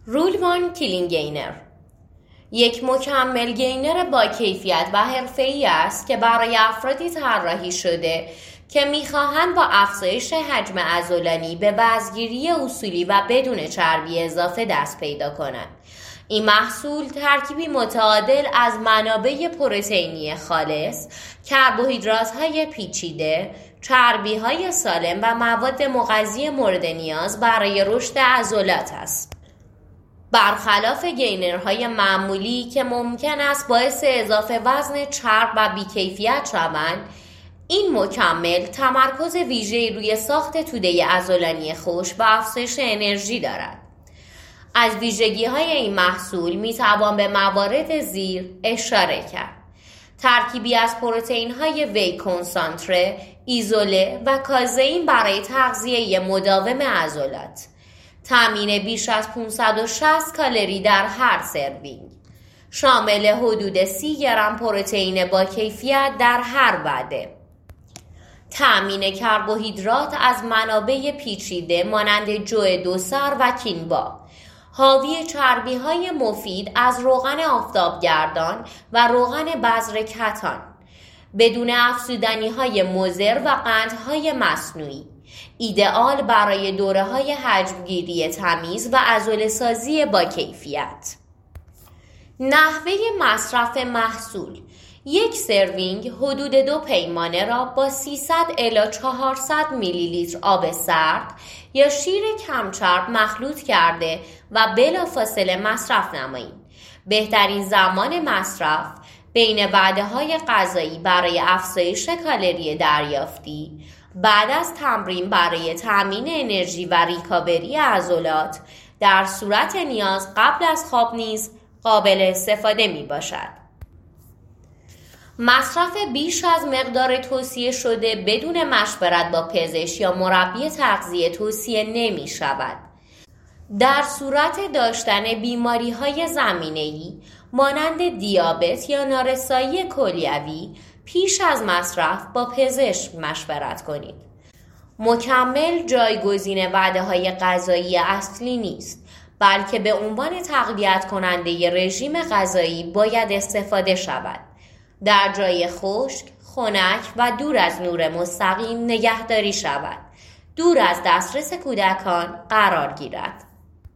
رولوان کلینگینر یک مکمل گینر با کیفیت و حرفه‌ای است که برای افرادی طراحی شده که می‌خواهند با افزایش حجم عضلانی به وزن‌گیری اصولی و بدون چربی اضافه دست پیدا کنند. این محصول ترکیبی متعادل از منابع پروتئینی خالص، کربوهیدرات‌های پیچیده، چربی‌های سالم و مواد مغذی مورد نیاز برای رشد عضلات است. برخلاف گینرهای معمولی که ممکن است باعث اضافه وزن چرب و بیکیفیت شوند، این مکمل تمرکز ویژه‌ای روی ساخت توده عضلانی خشک و افزایش انرژی دارد. از ویژگی‌های این محصول می‌توان به موارد زیر اشاره کرد: ترکیبی از پروتئین‌های وی کنسانتره، ایزوله و کازئین برای تغذیه مداوم عضلات، تامین بیش از 560 کالری در هر سروینگ، شامل حدود 30 گرم پروتئین با کیفیت در هر وعده، تامین کربوهیدرات از منابع پیچیده مانند جو دوسر و کینوا، حاوی چربی‌های مفید از روغن آفتابگردان و روغن بذر کتان، بدون افزودنی‌های مضر و قندهای مصنوعی، ایدئال برای دوره‌های حجم‌گیری تمیز و عضله‌سازی با کیفیت. نحوه مصرف محصول: یک سروینگ حدود 2 پیمانه را با 300 الی 400 میلی لیتر آب سرد یا شیر کمچرب مخلوط کرده و بلافاصله مصرف نمایید. بهترین زمان مصرف بین وعده‌های غذایی برای افزایش کالری دریافتی، بعد از تمرین برای تامین انرژی و ریکاوری عضلات، در صورت نیاز قبل از خواب نیز قابل استفاده می باشد. مصرف بیش از مقدار توصیه شده بدون مشورت با پزشک یا مربی تغذیه توصیه نمی شود. در صورت داشتن بیماری‌های زمینه‌ای مانند دیابت یا نارسایی کلیوی، پیش از مصرف با پزشک مشورت کنید. مکمل جایگزین وعده‌های غذایی اصلی نیست، بلکه به عنوان تقویت کننده رژیم غذایی باید استفاده شود. در جای خشک، خنک و دور از نور مستقیم نگهداری شود. دور از دسترس کودکان قرار گیرد.